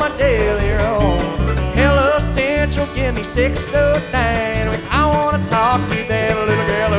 my daily roll. Hello Central, give me 609. I wanna talk to that